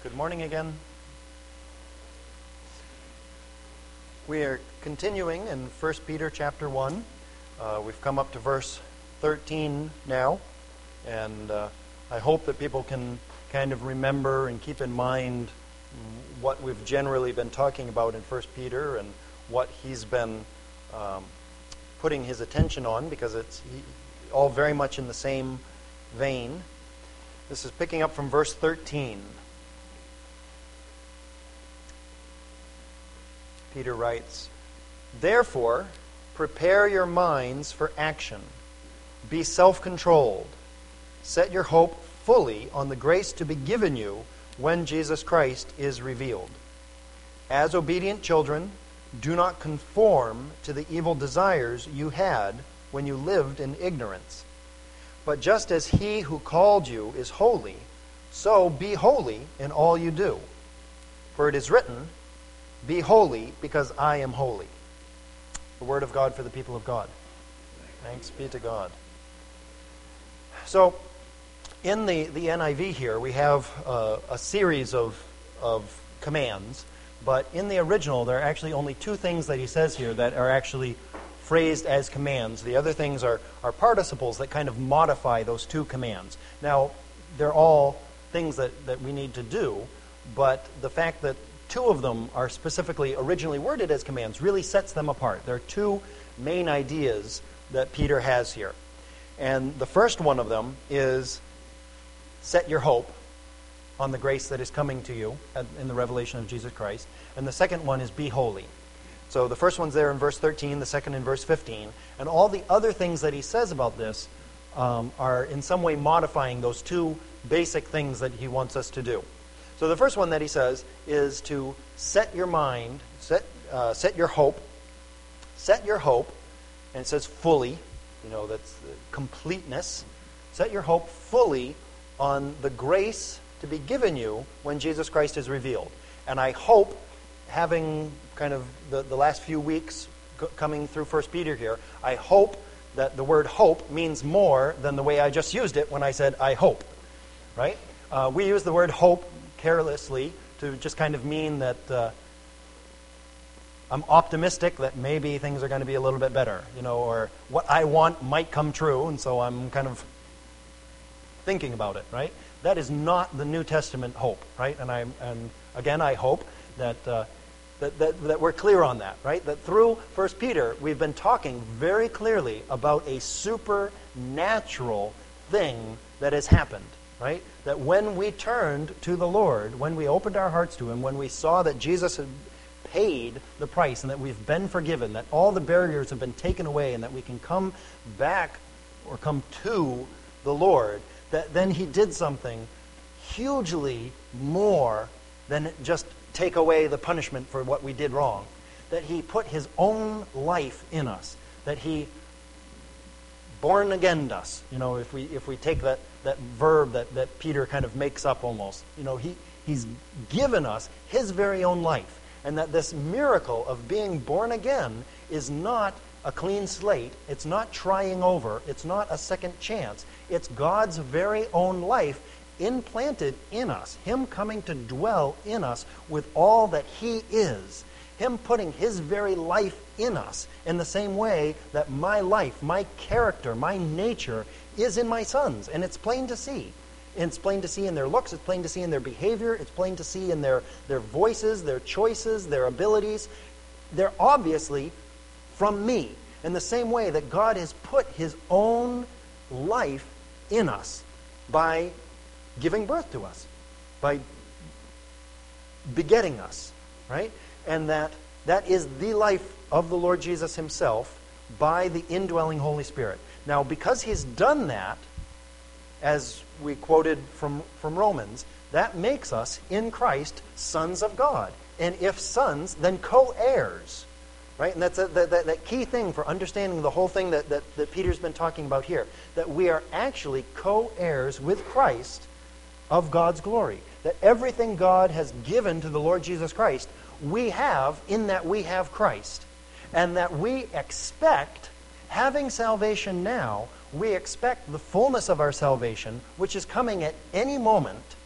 Good morning again. We are continuing in 1 Peter chapter 1. We've come up to verse 13 now, and I hope that people can kind of remember and keep in mind what we've generally been talking about in 1 Peter and what he's been putting his attention on, because it's all very much in the same vein. This is picking up from verse 13. Peter writes, "Therefore, prepare your minds for action. Be self-controlled. Set your hope fully on the grace to be given you when Jesus Christ is revealed. As obedient children, do not conform to the evil desires you had when you lived in ignorance. But just as he who called you is holy, so be holy in all you do. For it is written, 'Be holy, because I am holy.'" The word of God for the people of God. Thanks be to God. So, in the NIV here, we have a series of commands, but in the original, there are actually only two things that he says here that are actually phrased as commands. The other things are participles that kind of modify those two commands. Now, they're all things that we need to do, but the fact that two of them are specifically originally worded as commands really sets them apart. There are two main ideas that Peter has here. And the first one of them is set your hope on the grace that is coming to you in the revelation of Jesus Christ. And the second one is be holy. So the first one's there in verse 13, the second in verse 15. And all the other things that he says about this are in some way modifying those two basic things that he wants us to do. So the first one that he says is to set your mind, set your hope, and it says fully, that's completeness. Set your hope fully on the grace to be given you when Jesus Christ is revealed. And I hope, having kind of the last few weeks coming through 1 Peter here, I hope that the word hope means more than the way I just used it when I said I hope, right? We use the word hope carelessly to just kind of mean that I'm optimistic that maybe things are going to be a little bit better, or what I want might come true, and so I'm kind of thinking about it, right? That is not the New Testament hope, right? And again, I hope that we're clear on that, right? That through 1 Peter, we've been talking very clearly about a supernatural thing that has happened. Right? That when we turned to the Lord, when we opened our hearts to Him, when we saw that Jesus had paid the price and that we've been forgiven, that all the barriers have been taken away and that we can come back or come to the Lord, that then He did something hugely more than just take away the punishment for what we did wrong. That He put His own life in us. That He born again us. If we take that verb that Peter kind of makes up almost. He's given us His very own life. And that this miracle of being born again is not a clean slate. It's not trying over. It's not a second chance. It's God's very own life implanted in us. Him coming to dwell in us with all that He is. Him putting His very life in us in the same way that my life, my character, my nature is in my sons. And it's plain to see. It's plain to see in their looks. It's plain to see in their behavior. It's plain to see in their voices, their choices, their abilities. They're obviously from me. In the same way that God has put His own life in us by giving birth to us, by begetting us, right? And that is the life of the Lord Jesus Himself by the indwelling Holy Spirit. Now, because He's done that, as we quoted from Romans, that makes us, in Christ, sons of God. And if sons, then co-heirs. Right? And that's that key thing for understanding the whole thing that Peter's been talking about here. That we are actually co-heirs with Christ of God's glory. That everything God has given to the Lord Jesus Christ, we have in that we have Christ. And that we expect, having salvation now, we expect the fullness of our salvation, which is coming at any moment,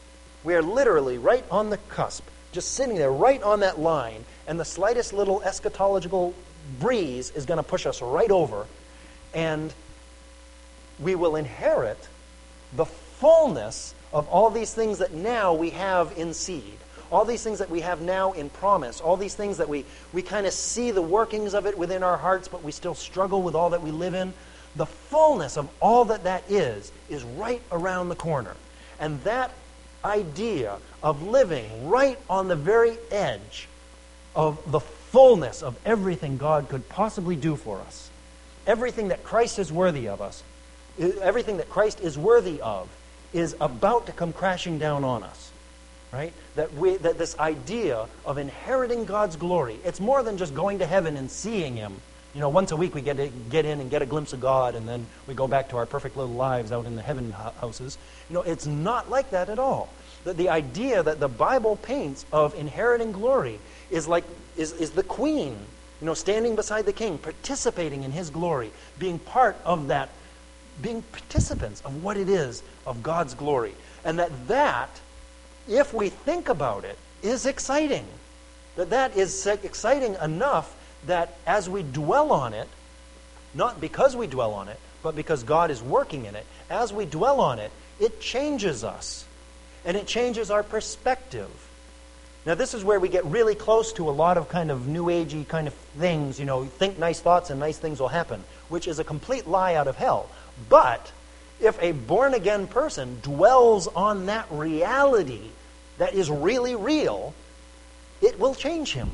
We are literally right on the cusp, just sitting there right on that line, and the slightest little eschatological breeze is going to push us right over, and we will inherit the fullness of all these things that now we have in seed, all these things that we have now in promise, all these things that we kind of see the workings of it within our hearts, but we still struggle with all that we live in. The fullness of all that is right around the corner. And that idea of living right on the very edge of the fullness of everything God could possibly do for us, everything that Christ is worthy of us, everything that Christ is worthy of, is about to come crashing down on us, right? That this idea of inheriting God's glory, it's more than just going to heaven and seeing Him. You know, once a week we get in and get a glimpse of God, and then we go back to our perfect little lives out in the heaven houses. You know, it's not like that at all. The idea that the Bible paints of inheriting glory is the queen, you know, standing beside the king, participating in his glory, being part of that, being participants of what it is of God's glory. And that, if we think about it, is exciting. That is exciting enough that as we dwell on it, not because we dwell on it, but because God is working in it, as we dwell on it, it changes us. And it changes our perspective. Now, this is where we get really close to a lot of kind of new agey kind of things, you know, think nice thoughts and nice things will happen, which is a complete lie out of hell. But if a born-again person dwells on that reality that is really real, it will change him.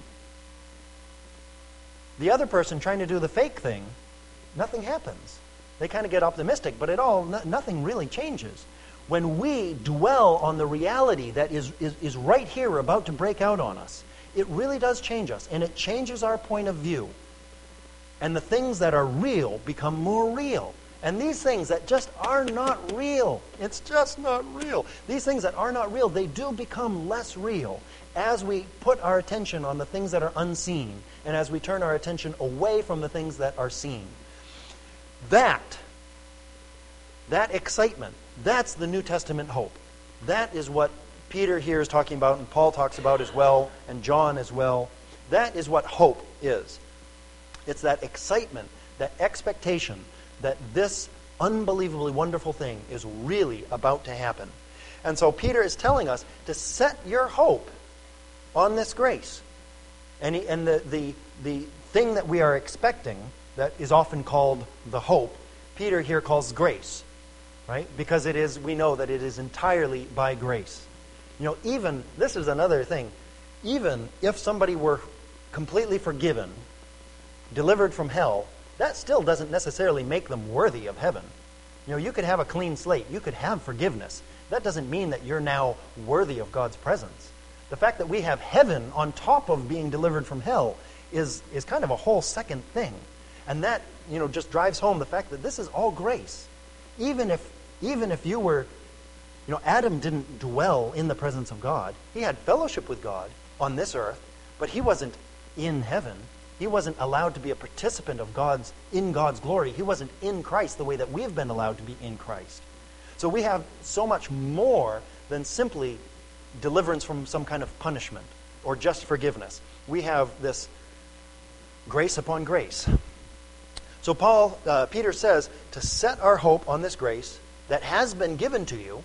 The other person trying to do the fake thing, nothing happens. They kind of get optimistic, but nothing really changes. When we dwell on the reality that is right here about to break out on us, it really does change us, and it changes our point of view. And the things that are real become more real. And these things that just are not real, it's just not real. These things that are not real, they do become less real as we put our attention on the things that are unseen, and as we turn our attention away from the things that are seen. That excitement, that's the New Testament hope. That is what Peter here is talking about, and Paul talks about as well, and John as well. That is what hope is. It's that excitement, that expectation that this unbelievably wonderful thing is really about to happen. And so Peter is telling us to set your hope on this grace. And the thing that we are expecting, that is often called the hope, Peter here calls grace. Right? Because we know that it is entirely by grace. You know, even, this is another thing, even if somebody were completely forgiven, delivered from hell, that still doesn't necessarily make them worthy of heaven. You know, you could have a clean slate, you could have forgiveness. That doesn't mean that you're now worthy of God's presence. The fact that we have heaven on top of being delivered from hell is kind of a whole second thing. And that, you know, just drives home the fact that this is all grace. Even if you were, you know, Adam didn't dwell in the presence of God. He had fellowship with God on this earth, but he wasn't in heaven. He wasn't allowed to be a participant of God's glory. He wasn't in Christ the way that we've been allowed to be in Christ. So we have so much more than simply deliverance from some kind of punishment or just forgiveness. We have this grace upon grace. So Peter says to set our hope on this grace that has been given to you,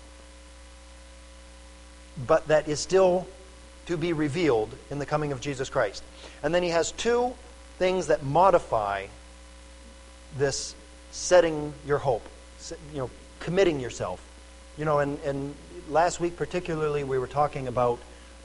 but that is still to be revealed in the coming of Jesus Christ. And then he has two things that modify this setting your hope, you know, committing yourself. You know, and last week particularly we were talking about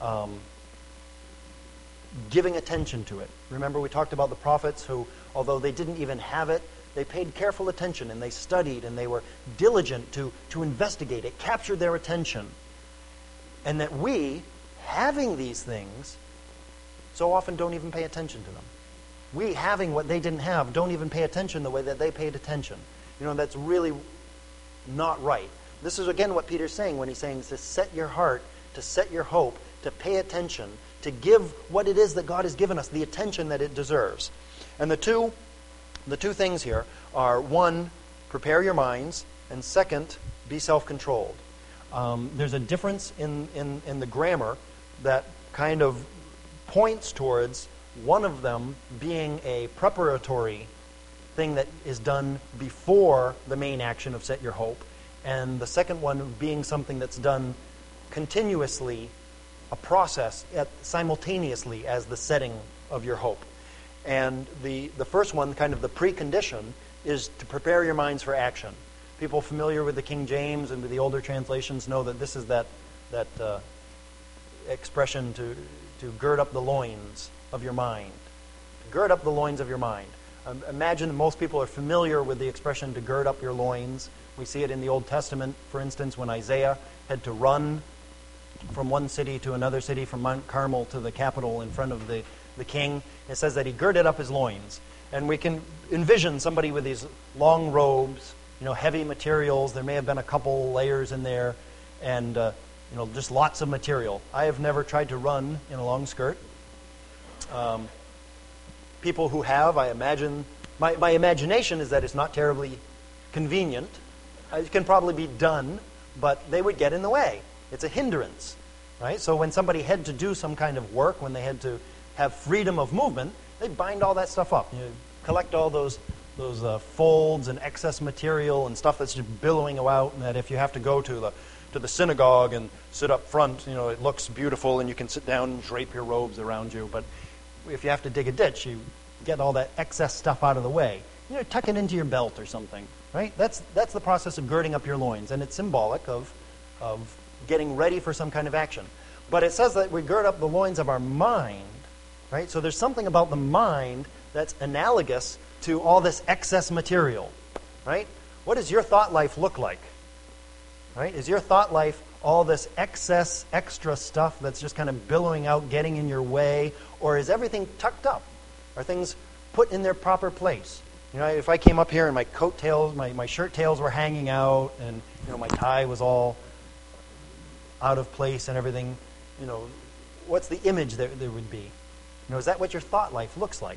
giving attention to it. Remember we talked about the prophets who, although they didn't even have it, they paid careful attention and they studied and they were diligent to investigate. It captured their attention. And that we, having these things, so often don't even pay attention to them. We, having what they didn't have, don't even pay attention the way that they paid attention. You know, that's really not right. This is again what Peter's saying when he's saying to set your heart, to set your hope, to pay attention, to give what it is that God has given us the attention that it deserves. And the two things here are, one, prepare your minds, and second, be self-controlled. there's a difference in the grammar that kind of points towards one of them being a preparatory thing that is done before the main action of set your hope, and the second one being something that's done continuously, a process simultaneously as the setting of your hope. And the first one, kind of the precondition, is to prepare your minds for action. People familiar with the King James and with the older translations know that this is that expression to gird up the loins of your mind. Gird up the loins of your mind. Imagine that most people are familiar with the expression to gird up your loins. We see it in the Old Testament, for instance, when Isaiah had to run from one city to another city, from Mount Carmel to the capital in front of the king. It says that he girded up his loins. And we can envision somebody with these long robes, heavy materials. There may have been a couple layers in there, and just lots of material. I have never tried to run in a long skirt. People who have, I imagine, my imagination is that it's not terribly convenient. It can probably be done, but they would get in the way. It's a hindrance, right? So when somebody had to do some kind of work, when they had to have freedom of movement, they bind all that stuff up. You collect all those folds and excess material and stuff that's just billowing out, and that if you have to go to the synagogue and sit up front, it looks beautiful and you can sit down and drape your robes around you. But if you have to dig a ditch, you get all that excess stuff out of the way. Tuck it into your belt or something, right? That's the process of girding up your loins, and it's symbolic of getting ready for some kind of action. But it says that we gird up the loins of our mind, right? So there's something about the mind that's analogous to all this excess material, right? What does your thought life look like? Right? Is your thought life all this excess, extra stuff that's just kind of billowing out, getting in your way, or is everything tucked up? Are things put in their proper place? If I came up here and my coat tails, my shirt tails were hanging out, and my tie was all out of place and everything, what's the image there would be? Is that what your thought life looks like?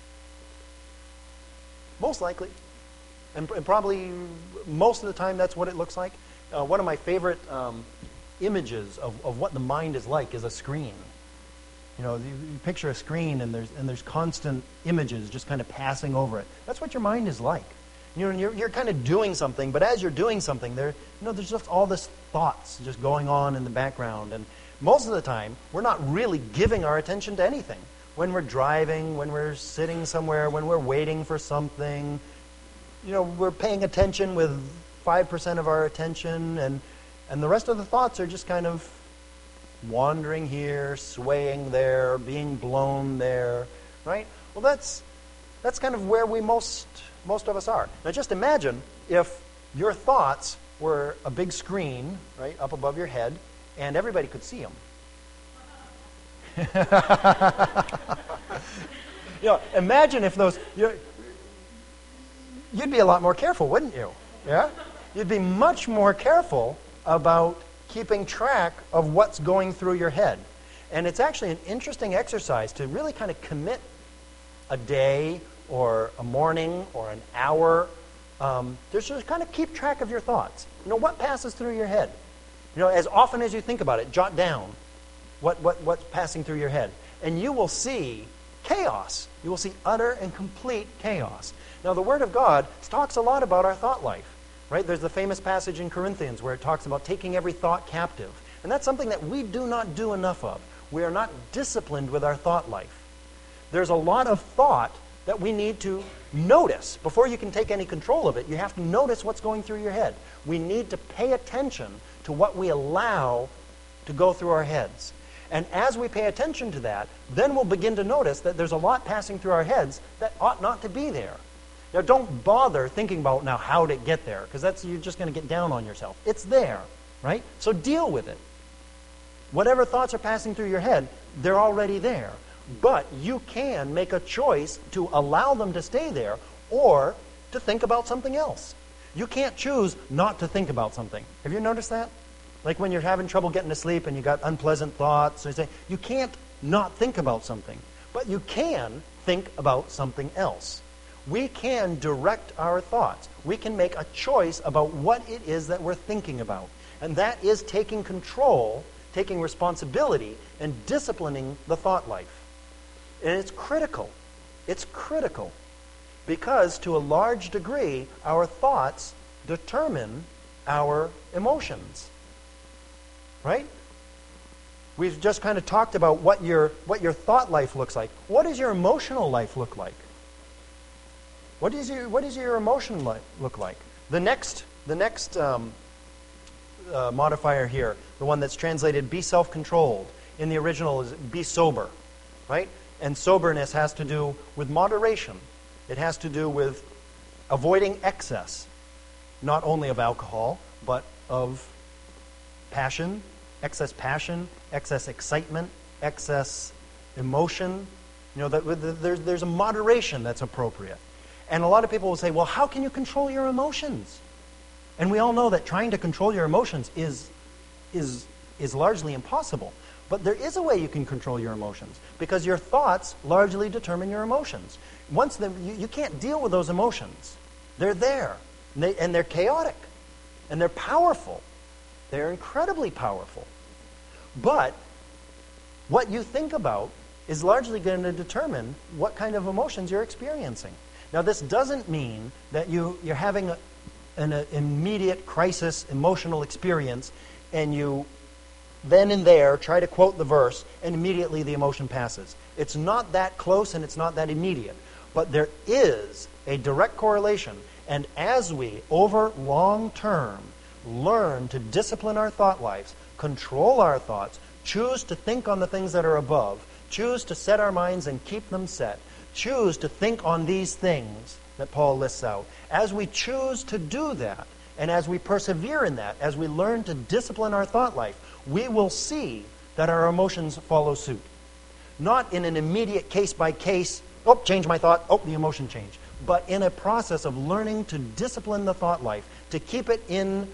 Most likely. And probably most of the time that's what it looks like. One of my favorite images of what the mind is like is a screen. You picture a screen and there's constant images just kind of passing over it. That's what your mind is like. You're kind of doing something, but as you're doing something, there's just all this thoughts just going on in the background. And most of the time, we're not really giving our attention to anything. When we're driving, when we're sitting somewhere, when we're waiting for something, we're paying attention with 5% of our attention, and the rest of the thoughts are just kind of wandering here, swaying there, being blown there, right? Well, that's kind of where most of us are. Now, just imagine if your thoughts were a big screen, right, up above your head, and everybody could see them. Imagine if those... You'd be a lot more careful, wouldn't you? Yeah? You'd be much more careful about keeping track of what's going through your head. And it's actually an interesting exercise to really kind of commit a day or a morning or an hour. Just kind of keep track of your thoughts. What passes through your head? As often as you think about it, jot down what's passing through your head. And you will see chaos. You will see utter and complete chaos. Now, the Word of God talks a lot about our thought life, right? There's the famous passage in Corinthians where it talks about taking every thought captive. And that's something that we do not do enough of. We are not disciplined with our thought life. There's a lot of thought that we need to notice. Before you can take any control of it, you have to notice what's going through your head. We need to pay attention to what we allow to go through our heads. And as we pay attention to that, then we'll begin to notice that there's a lot passing through our heads that ought not to be there. Now, don't bother thinking about now how to get there, because you're just going to get down on yourself. It's there, right? So deal with it. Whatever thoughts are passing through your head, they're already there. But you can make a choice to allow them to stay there or to think about something else. You can't choose not to think about something. Have you noticed that? Like when you're having trouble getting to sleep and you got unpleasant thoughts, you can't not think about something. But you can think about something else. We can direct our thoughts. We can make a choice about what it is that we're thinking about. And that is taking control, taking responsibility, and disciplining the thought life. And it's critical. It's critical. Because to a large degree, our thoughts determine our emotions. Right? We've just kind of talked about what your thought life looks like. What does your emotional life look like? What does your emotion look like? The next modifier here, the one that's translated "be self-controlled," in the original is "be sober," right? And soberness has to do with moderation. It has to do with avoiding excess, not only of alcohol, but of passion, excess excitement, excess emotion. There's a moderation that's appropriate. And a lot of people will say, well, how can you control your emotions? And we all know that trying to control your emotions is largely impossible. But there is a way you can control your emotions, because your thoughts largely determine your emotions. You can't deal with those emotions. They're there, and they're chaotic, and they're powerful. They're incredibly powerful. But what you think about is largely going to determine what kind of emotions you're experiencing. Now, this doesn't mean that you're having an immediate crisis emotional experience and you then and there try to quote the verse and immediately the emotion passes. It's not that close and it's not that immediate. But there is a direct correlation. And as we, over long term, learn to discipline our thought lives, control our thoughts, choose to think on the things that are above, choose to set our minds and keep them set, choose to think on these things that Paul lists out. As we choose to do that, and as we persevere in that, as we learn to discipline our thought life, we will see that our emotions follow suit. Not in an immediate case-by-case, change my thought, the emotion changed. But in a process of learning to discipline the thought life, to keep it in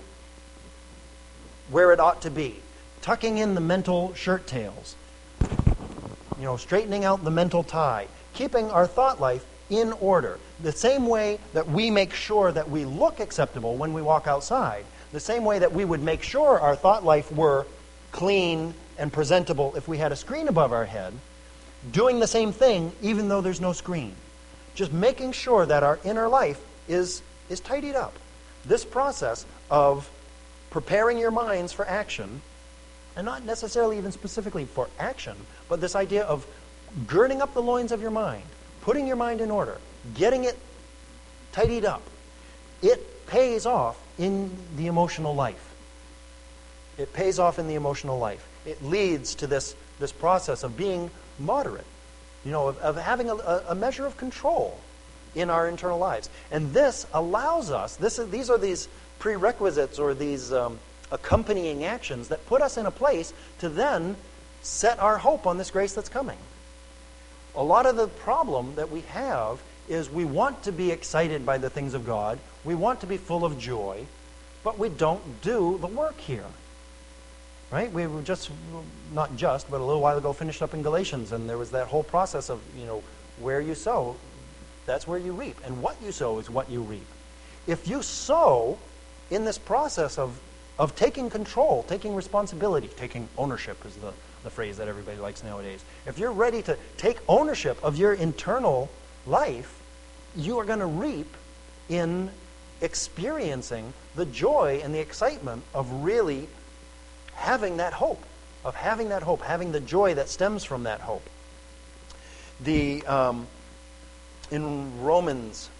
where it ought to be, tucking in the mental shirt tails, straightening out the mental tie, keeping our thought life in order. The same way that we make sure that we look acceptable when we walk outside, the same way that we would make sure our thought life were clean and presentable if we had a screen above our head, doing the same thing even though there's no screen. Just making sure that our inner life is tidied up. This process of preparing your minds for action, and not necessarily even specifically for action, but this idea of girding up the loins of your mind, putting your mind in order, getting it tidied up, it pays off in the emotional life. It pays off in the emotional life. It leads to this process of being moderate, of having a measure of control in our internal lives. And this allows us, these are these prerequisites or these accompanying actions that put us in a place to then set our hope on this grace that's coming. A lot of the problem that we have is we want to be excited by the things of God, we want to be full of joy, but we don't do the work here. Right? We were but a little while ago finished up in Galatians, and there was that whole process of, where you sow, that's where you reap. And what you sow is what you reap. If you sow in this process of taking control, taking responsibility, taking ownership is the phrase that everybody likes nowadays. If you're ready to take ownership of your internal life, you are going to reap in experiencing the joy and the excitement of really having that hope, having the joy that stems from that hope. In Romans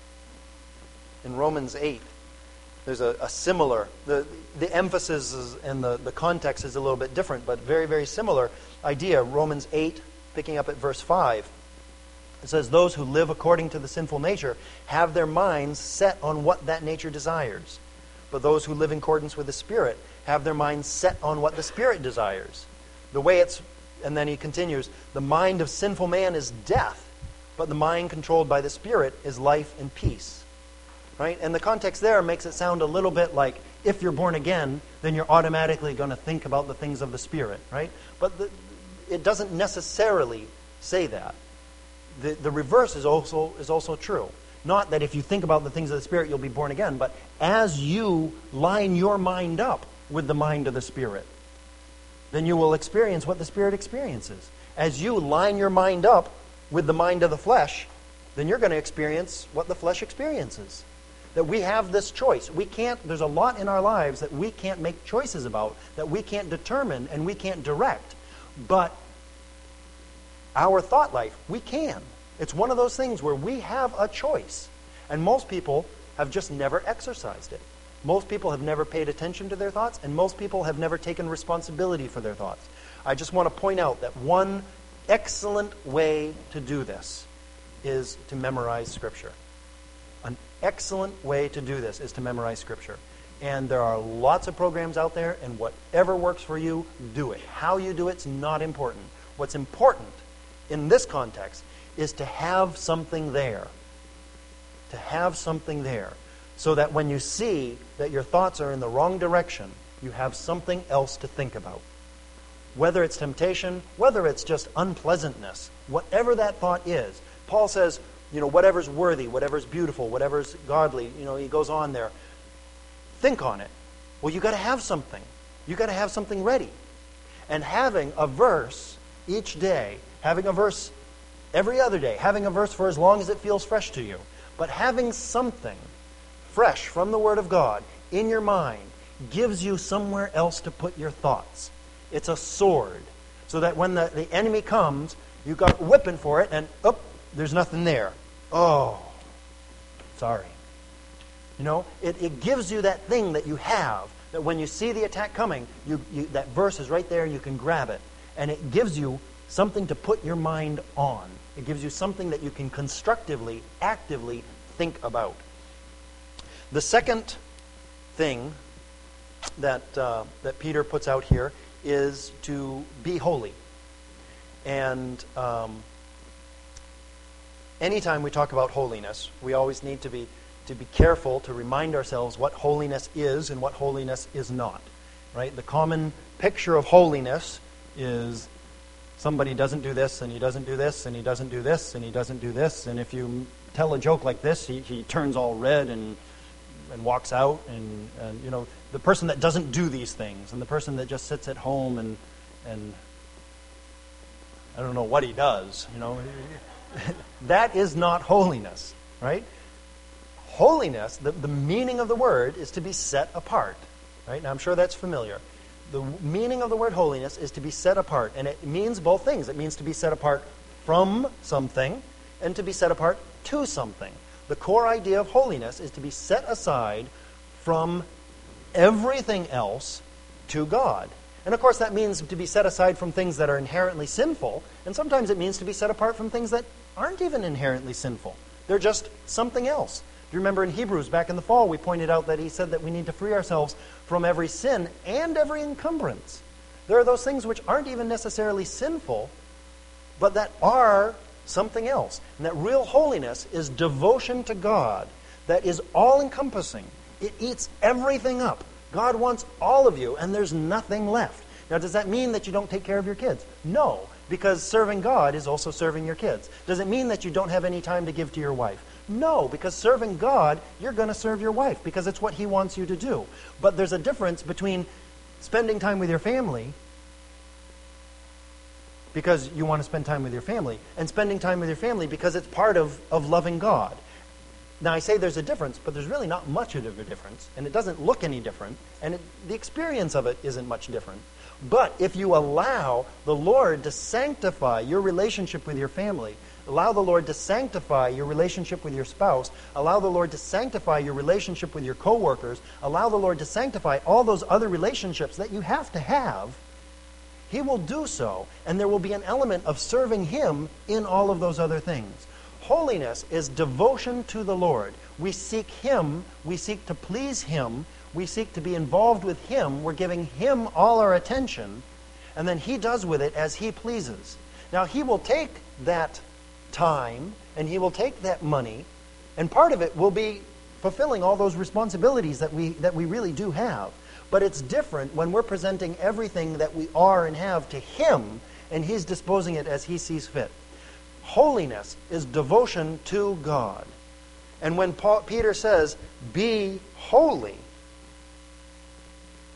8, there's a similar, the emphasis and the context is a little bit different, but very, very similar idea. Romans 8, picking up at verse 5. It says, those who live according to the sinful nature have their minds set on what that nature desires. But those who live in accordance with the Spirit have their minds set on what the Spirit desires. And then he continues, the mind of sinful man is death, but the mind controlled by the Spirit is life and peace. Right? And the context there makes it sound a little bit like if you're born again, then you're automatically going to think about the things of the Spirit. Right? But it doesn't necessarily say that. The reverse is also true. Not that if you think about the things of the Spirit, you'll be born again, but as you line your mind up with the mind of the Spirit, then you will experience what the Spirit experiences. As you line your mind up with the mind of the flesh, then you're going to experience what the flesh experiences. That we have this choice. There's a lot in our lives that we can't make choices about, that we can't determine and we can't direct. But our thought life, we can. It's one of those things where we have a choice. And most people have just never exercised it. Most people have never paid attention to their thoughts, and most people have never taken responsibility for their thoughts. I just want to point out that one excellent way to do this is to memorize Scripture. An excellent way to do this is to memorize Scripture. And there are lots of programs out there, and whatever works for you, do it. How you do it's not important. What's important in this context is to have something there. To have something there. So that when you see that your thoughts are in the wrong direction, you have something else to think about. Whether it's temptation, whether it's just unpleasantness, whatever that thought is. Paul says, whatever's worthy, whatever's beautiful, whatever's godly, he goes on there. Think on it. Well, you got to have something. You got to have something ready. And having a verse each day, having a verse every other day, having a verse for as long as it feels fresh to you, but having something fresh from the Word of God in your mind gives you somewhere else to put your thoughts. It's a sword, so that when the enemy comes, you got whipping for it, and there's nothing there. Oh, sorry. It gives you that thing that you have, that when you see the attack coming, that verse is right there, you can grab it. And it gives you something to put your mind on. It gives you something that you can constructively, actively think about. The second thing that Peter puts out here is to be holy. And anytime we talk about holiness, we always need to be careful to remind ourselves what holiness is and what holiness is not. Right? The common picture of holiness is somebody doesn't do this, and he doesn't do this, and he doesn't do this, and he doesn't do this, and if you tell a joke like this, he turns all red and walks out, and the person that doesn't do these things, and the person that just sits at home and I don't know what he does, that is not holiness, right? Holiness, the meaning of the word is to be set apart, right? Now I'm sure that's familiar. The meaning of the word holiness is to be set apart, and it means both things. It means to be set apart from something and to be set apart to something. The core idea of holiness is to be set aside from everything else to God. And of course that means to be set aside from things that are inherently sinful, and sometimes it means to be set apart from things that aren't even inherently sinful. They're just something else. Do you remember in Hebrews back in the fall we pointed out that he said that we need to free ourselves from every sin and every encumbrance. There are those things which aren't even necessarily sinful, but that are something else. And that real holiness is devotion to God that is all-encompassing. It eats everything up. God wants all of you, and there's nothing left. Now, does that mean that you don't take care of your kids? No, because serving God is also serving your kids. Does it mean that you don't have any time to give to your wife? No, because serving God, you're going to serve your wife, because it's what He wants you to do. But there's a difference between spending time with your family because you want to spend time with your family, and spending time with your family because it's part of loving God. Now, I say there's a difference, but there's really not much of a difference, and it doesn't look any different, and the experience of it isn't much different. But if you allow the Lord to sanctify your relationship with your family, allow the Lord to sanctify your relationship with your spouse, allow the Lord to sanctify your relationship with your coworkers, allow the Lord to sanctify all those other relationships that you have to have, He will do so, and there will be an element of serving Him in all of those other things. Holiness is devotion to the Lord. We seek Him, we seek to please Him, we seek to be involved with Him, we're giving Him all our attention, and then He does with it as He pleases. Now, He will take that time, and He will take that money, and part of it will be fulfilling all those responsibilities that we really do have. But it's different when we're presenting everything that we are and have to Him, and He's disposing it as He sees fit. Holiness is devotion to God. And when Peter says, be holy,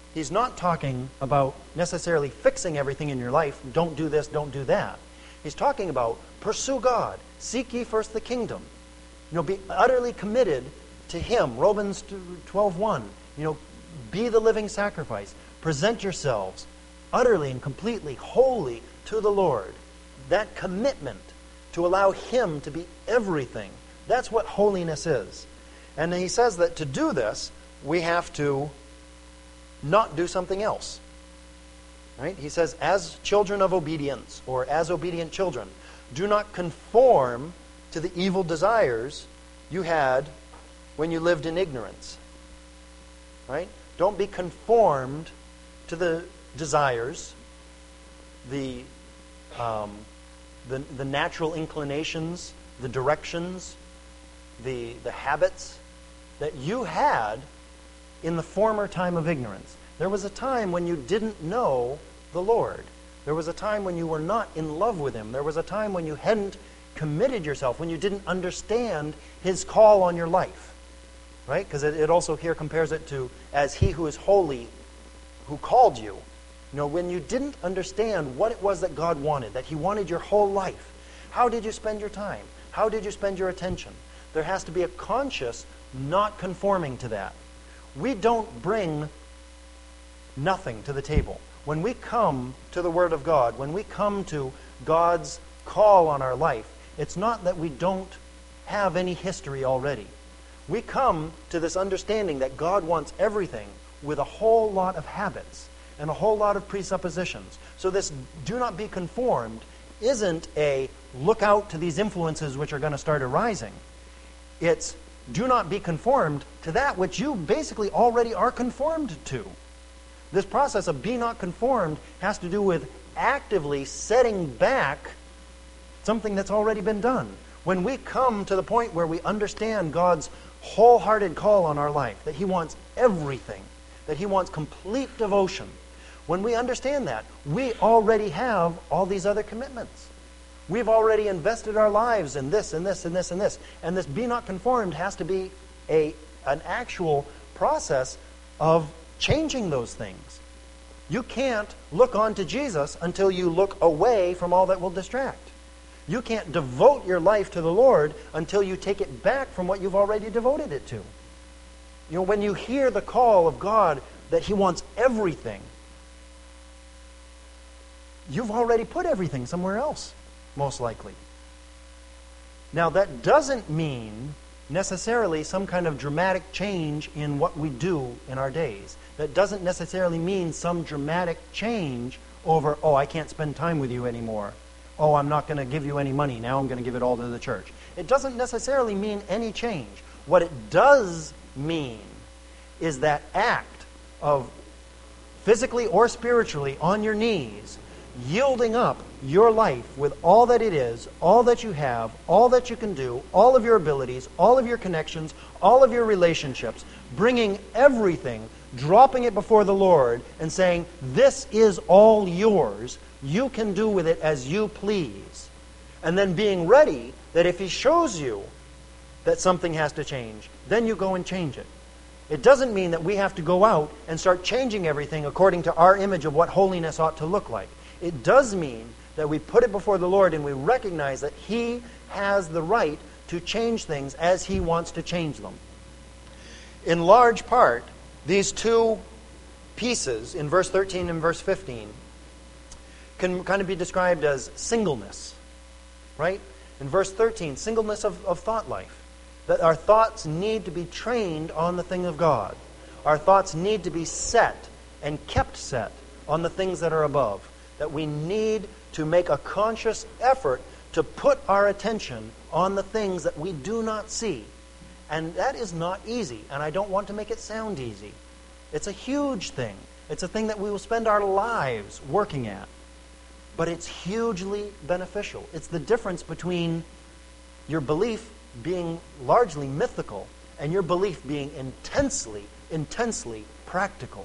He's not talking about necessarily fixing everything in your life. Don't do this, don't do that. He's talking about pursue God. Seek ye first the kingdom. Be utterly committed to Him. Romans 12:1. Be the living sacrifice. Present yourselves utterly and completely holy to the Lord. That commitment to allow Him to be everything. That's what holiness is. And he says that to do this, we have to not do something else. Right? He says, as children of obedience, or as obedient children, do not conform to the evil desires you had when you lived in ignorance. Right? Don't be conformed to the desires, the natural inclinations, the directions, the habits that you had in the former time of ignorance. There was a time when you didn't know the Lord. There was a time when you were not in love with Him. There was a time when you hadn't committed yourself, when you didn't understand His call on your life. Right? Because it also here compares it to, as He who is holy, who called you. When you didn't understand what it was that God wanted, that He wanted your whole life, how did you spend your time? How did you spend your attention? There has to be a conscious not conforming to that. We don't bring nothing to the table. When we come to the Word of God, when we come to God's call on our life, it's not that we don't have any history already. We come to this understanding that God wants everything with a whole lot of habits and a whole lot of presuppositions. So this do not be conformed isn't a look out to these influences which are going to start arising. It's do not be conformed to that which you basically already are conformed to. This process of be not conformed has to do with actively setting back something that's already been done. When we come to the point where we understand God's wholehearted call on our life, that He wants everything, that He wants complete devotion, when we understand that, we already have all these other commitments. We've already invested our lives in this and this and this and this. And this be not conformed has to be an actual process of changing those things. You can't look on to Jesus until you look away from all that will distract. You can't devote your life to the Lord until you take it back from what you've already devoted it to. When you hear the call of God that He wants everything, you've already put everything somewhere else, most likely. Now, that doesn't mean necessarily some kind of dramatic change in what we do in our days. That doesn't necessarily mean some dramatic change over, I can't spend time with you anymore. I'm not going to give you any money. Now I'm going to give it all to the church. It doesn't necessarily mean any change. What it does mean is that act of physically or spiritually on your knees, yielding up your life with all that it is, all that you have, all that you can do, all of your abilities, all of your connections, all of your relationships, bringing everything, dropping it before the Lord and saying, this is all yours. You can do with it as you please. And then being ready that if He shows you that something has to change, then you go and change it. It doesn't mean that we have to go out and start changing everything according to our image of what holiness ought to look like. It does mean that we put it before the Lord and we recognize that He has the right to change things as He wants to change them. In large part, these two pieces, in verse 13 and verse 15, can kind of be described as singleness. Right? In verse 13, singleness of thought life. That our thoughts need to be trained on the thing of God. Our thoughts need to be set and kept set on the things that are above. That we need to make a conscious effort to put our attention on the things that we do not see. And that is not easy, and I don't want to make it sound easy. It's a huge thing. It's a thing that we will spend our lives working at. But it's hugely beneficial. It's the difference between your belief being largely mythical and your belief being intensely, intensely practical.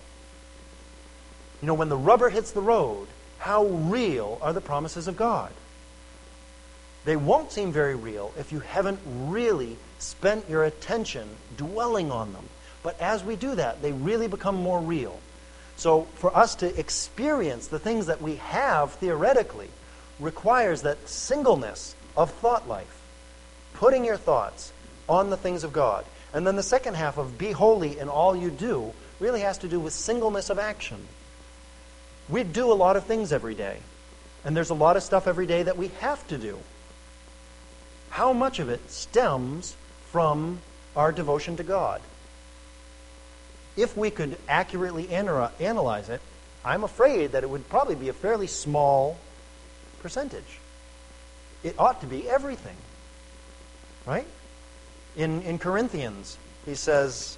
When the rubber hits the road, how real are the promises of God? They won't seem very real if you haven't really spent your attention dwelling on them. But as we do that, they really become more real. So for us to experience the things that we have theoretically requires that singleness of thought life, putting your thoughts on the things of God. And then the second half of be holy in all you do really has to do with singleness of action. We do a lot of things every day, and there's a lot of stuff every day that we have to do. How much of it stems from our devotion to God? If we could accurately analyze it, I'm afraid that it would probably be a fairly small percentage. It ought to be everything, right? In Corinthians, he says,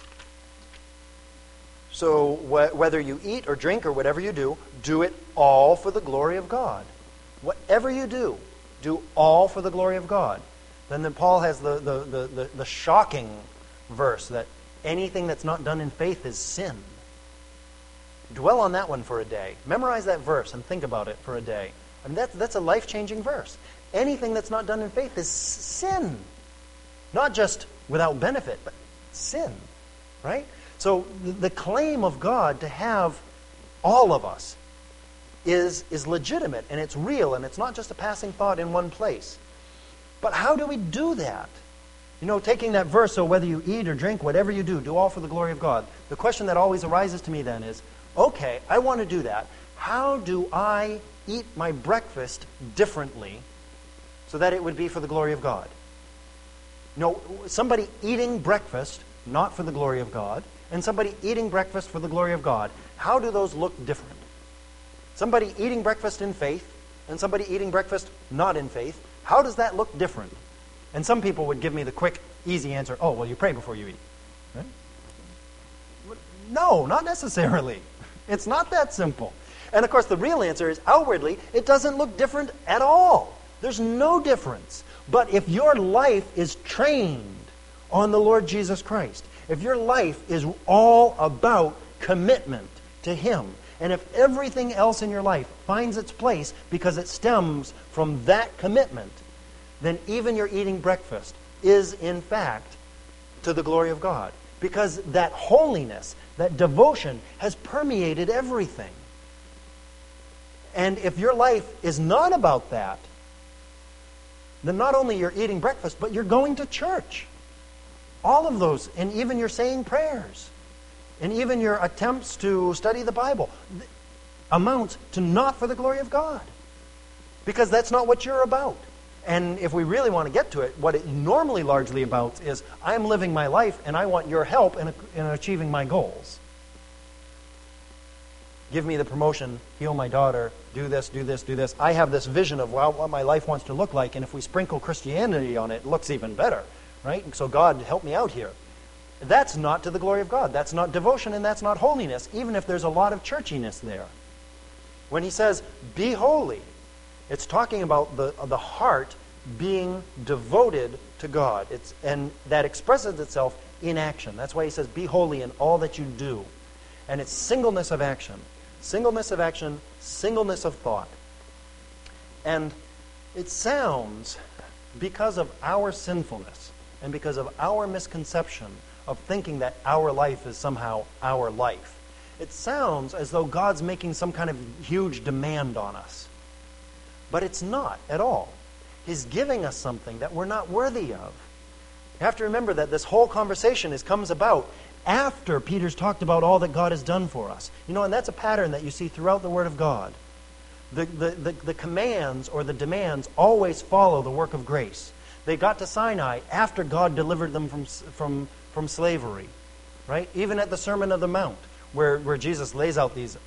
so whether you eat or drink or whatever you do it all for the glory of God. Whatever you do all for the glory of God. Then Paul has the shocking verse that anything that's not done in faith is sin. Dwell on that one for a day. Memorize that verse and think about it for a day. I mean, that's a life-changing verse. Anything that's not done in faith is sin. Not just without benefit, but sin. Right? So the claim of God to have all of us is legitimate, and it's real, and it's not just a passing thought in one place. But how do we do that? You know, taking that verse, so whether you eat or drink, whatever you do all for the glory of God. The question that always arises to me then is, okay, I want to do that. How do I eat my breakfast differently so that it would be for the glory of God? You know, somebody eating breakfast not for the glory of God, and somebody eating breakfast for the glory of God, how do those look different? Somebody eating breakfast in faith, and somebody eating breakfast not in faith, how does that look different? And some people would give me the quick, easy answer, oh, well, you pray before you eat. Right? No, not necessarily. It's not that simple. And of course, the real answer is outwardly, it doesn't look different at all. There's no difference. But if your life is trained on the Lord Jesus Christ, if your life is all about commitment to Him, and if everything else in your life finds its place because it stems from that commitment, then even your eating breakfast is, in fact, to the glory of God. Because that holiness, that devotion, has permeated everything. And if your life is not about that, then not only you're eating breakfast, but you're going to church. All of those, and even you're saying prayers, and even your attempts to study the Bible, amounts to not for the glory of God. Because that's not what you're about. And if we really want to get to it, what it normally largely about is, I'm living my life and I want your help in achieving my goals. Give me the promotion, heal my daughter, do this, do this, do this. I have this vision of what my life wants to look like, and if we sprinkle Christianity on it, it looks even better. Right? So God, help me out here. That's not to the glory of God. That's not devotion, and that's not holiness, even if there's a lot of churchiness there. When he says, be holy, it's talking about the heart being devoted to God. And that expresses itself in action. That's why he says, be holy in all that you do. And it's singleness of action. Singleness of action, singleness of thought. And it sounds, because of our sinfulness, and because of our misconception of thinking that our life is somehow our life, it sounds as though God's making some kind of huge demand on us. But it's not at all. He's giving us something that we're not worthy of. You have to remember that this whole conversation comes about after Peter's talked about all that God has done for us. You know, and that's a pattern that you see throughout the Word of God. The commands or the demands always follow the work of grace. They got to Sinai after God delivered them from slavery. Right? Even at the Sermon on the Mount, where Jesus lays out these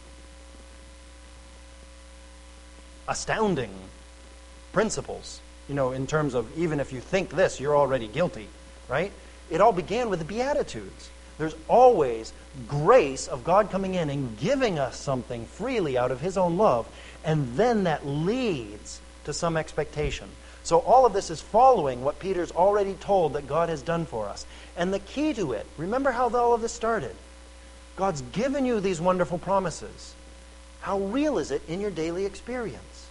astounding principles, you know, in terms of even if you think this, you're already guilty, right? It all began with the Beatitudes. There's always grace of God coming in and giving us something freely out of His own love, and then that leads to some expectation. So all of this is following what Peter's already told that God has done for us. And the key to it, remember how all of this started. God's given you these wonderful promises. How real is it in your daily experience?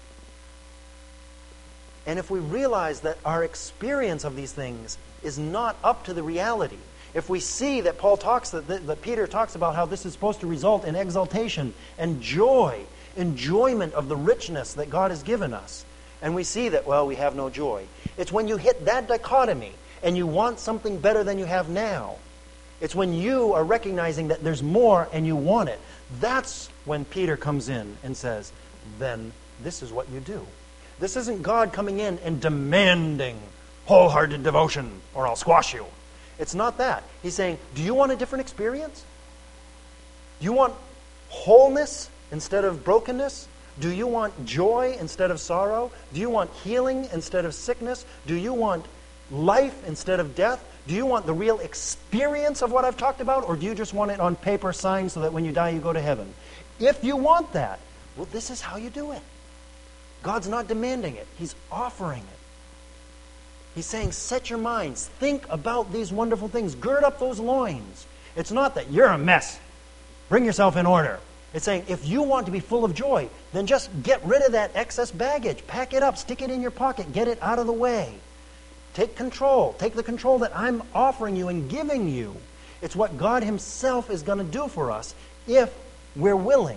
And if we realize that our experience of these things is not up to the reality, if we see that that Peter talks about how this is supposed to result in exaltation and joy, enjoyment of the richness that God has given us, and we see that, well, we have no joy. It's when you hit that dichotomy and you want something better than you have now. It's when you are recognizing that there's more and you want it. That's when Peter comes in and says, then this is what you do. This isn't God coming in and demanding wholehearted devotion or I'll squash you. It's not that. He's saying, do you want a different experience? Do you want wholeness instead of brokenness? Do you want joy instead of sorrow? Do you want healing instead of sickness? Do you want life instead of death? Do you want the real experience of what I've talked about, or do you just want it on paper signed so that when you die you go to heaven? If you want that, well, this is how you do it. God's not demanding it. He's offering it. He's saying, set your minds. Think about these wonderful things. Gird up those loins. It's not that you're a mess. Bring yourself in order. It's saying, if you want to be full of joy, then just get rid of that excess baggage. Pack it up. Stick it in your pocket. Get it out of the way. Take control. Take the control that I'm offering you and giving you. It's what God himself is going to do for us if we're willing.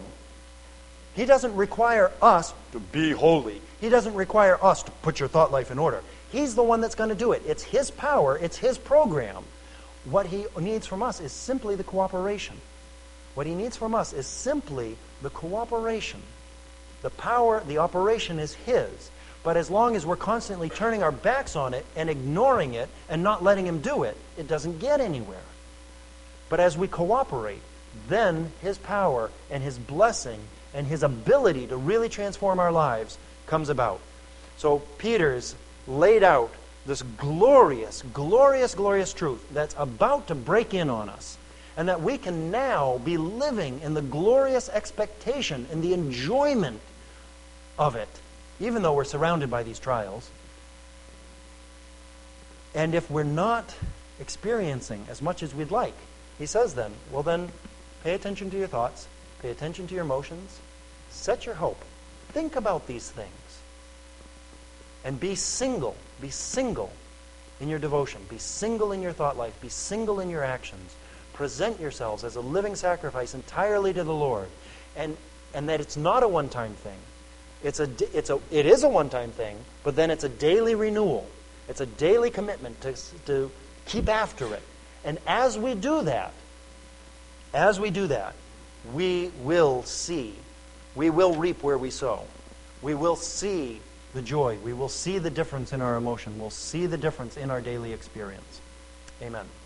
He doesn't require us to be holy. He doesn't require us to put your thought life in order. He's the one that's going to do it. It's his power. It's his program. What he needs from us is simply the cooperation. What he needs from us is simply the cooperation. The power, the operation is his. But as long as we're constantly turning our backs on it and ignoring it and not letting him do it, it doesn't get anywhere. But as we cooperate, then his power and his blessing and his ability to really transform our lives comes about. So Peter's laid out this glorious, glorious, glorious truth that's about to break in on us, and that we can now be living in the glorious expectation and the enjoyment of it, even though we're surrounded by these trials. And if we're not experiencing as much as we'd like, he says then, well then, pay attention to your thoughts, pay attention to your emotions, set your hope, think about these things, and be single in your devotion, be single in your thought life, be single in your actions. Present yourselves as a living sacrifice entirely to the Lord, and that it's not a one-time thing. It is a one-time thing, but then it's a daily renewal. It's a daily commitment to keep after it. And as we do that, we will reap where we sow. We will see the joy. We will see the difference in our emotion. We'll see the difference in our daily experience. Amen.